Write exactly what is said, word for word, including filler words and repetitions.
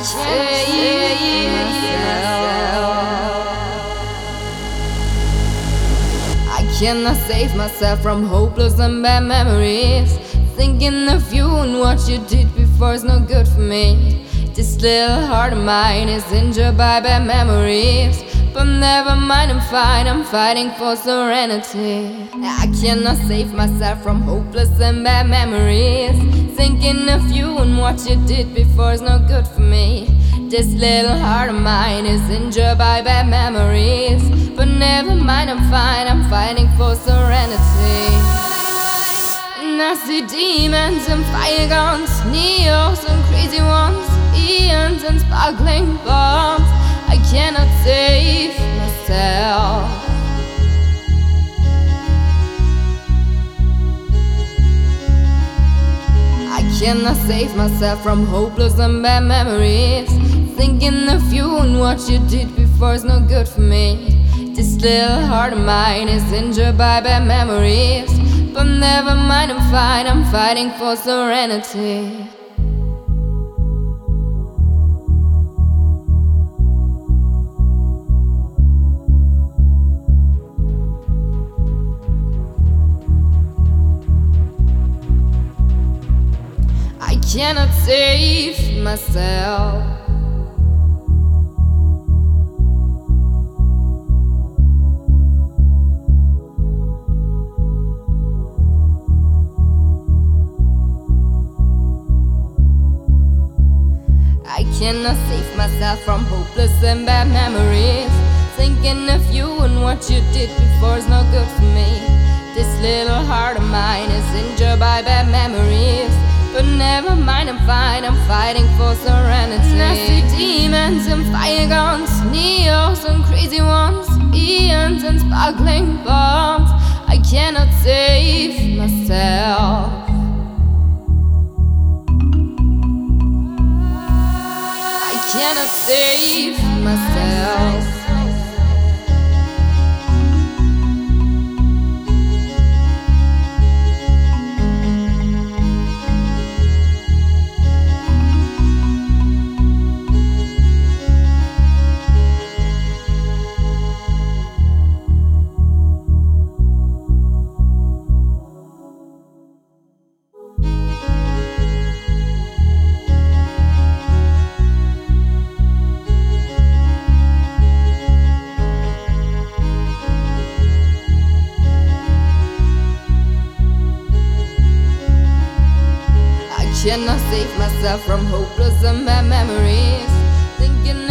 save myself. I cannot save myself from hopeless and bad memories. Thinking of you and what you did before is no good for me. This little heart of mine is injured by bad memories. But never mind, I'm fine, I'm fighting for serenity. I cannot save myself from hopeless and bad memories. Thinking of you and what you did before is no good for me. This little heart of mine is injured by bad memories. But never mind, I'm fine, I'm fighting for serenity. And I see demons and fire guns, neos and crazy ones, eons and sparkling bombs. I cannot save myself. I cannot save myself from hopeless and bad memories. Thinking of you and what you did before is no good for me. This little heart of mine is injured by bad memories. But never mind, I'm fine, I'm fighting for serenity. I cannot save myself. I cannot save myself from hopeless and bad memories. Thinking of you and what you did before is no good for me. This little heart of mine is injured by bad memories. But never mind, I'm fine, I'm fighting for serenity. And I see demons and fire guns, neos and crazy ones, eons and sparkling bombs. I cannot save myself. I cannot save myself. I cannot save myself from hopeless and bad memories. Thinking